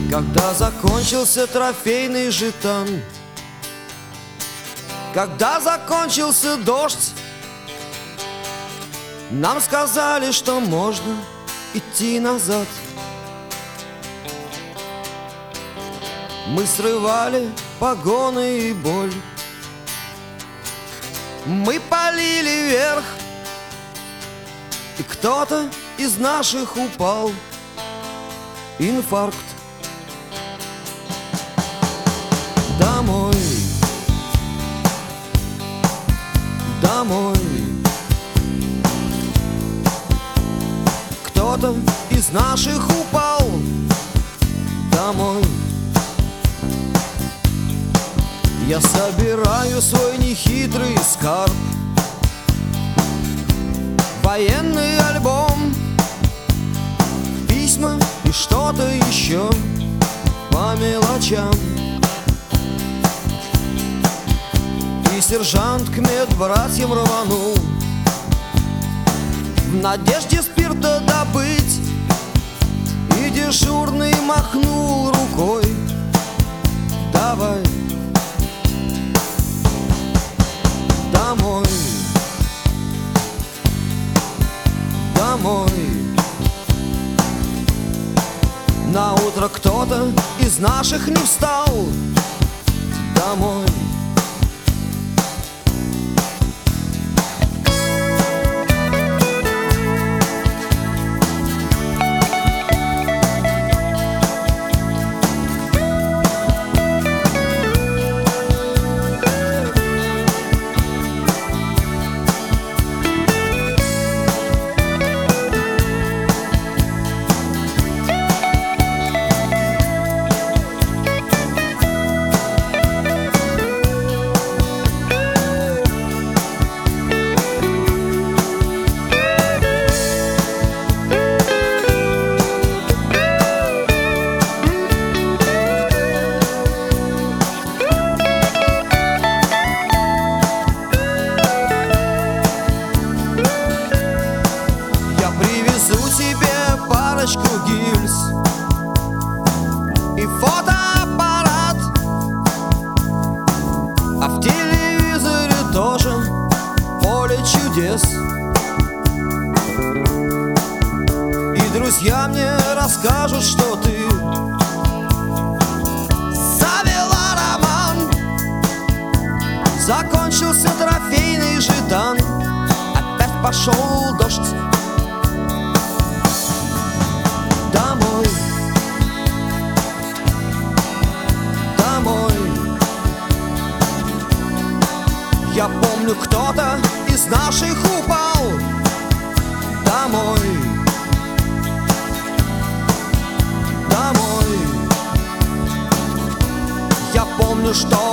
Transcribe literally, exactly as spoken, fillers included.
Когда закончился трофейный жетон, когда закончился дождь, нам сказали, что можно идти назад. Мы срывали погоны и боль, мы полили вверх, и кто-то из наших упал. Инфаркт. Домой, домой. Кто-то из наших упал. Домой. Я собираю свой нехитрый скарб, военный альбом, письма и что-то еще по мелочам. И сержант к медбратьям рванул в надежде спирта добыть, и дежурный махнул рукой: давай домой, домой. На утро кто-то из наших не встал. Домой. Парочку гильз и фотоаппарат, а в телевизоре тоже поле чудес. И друзья мне расскажут, что ты завела роман. Закончился трофейный жетон, опять пошел дождь. Домой, домой. Я помню, кто-то из наших упал. Домой, домой. Я помню, что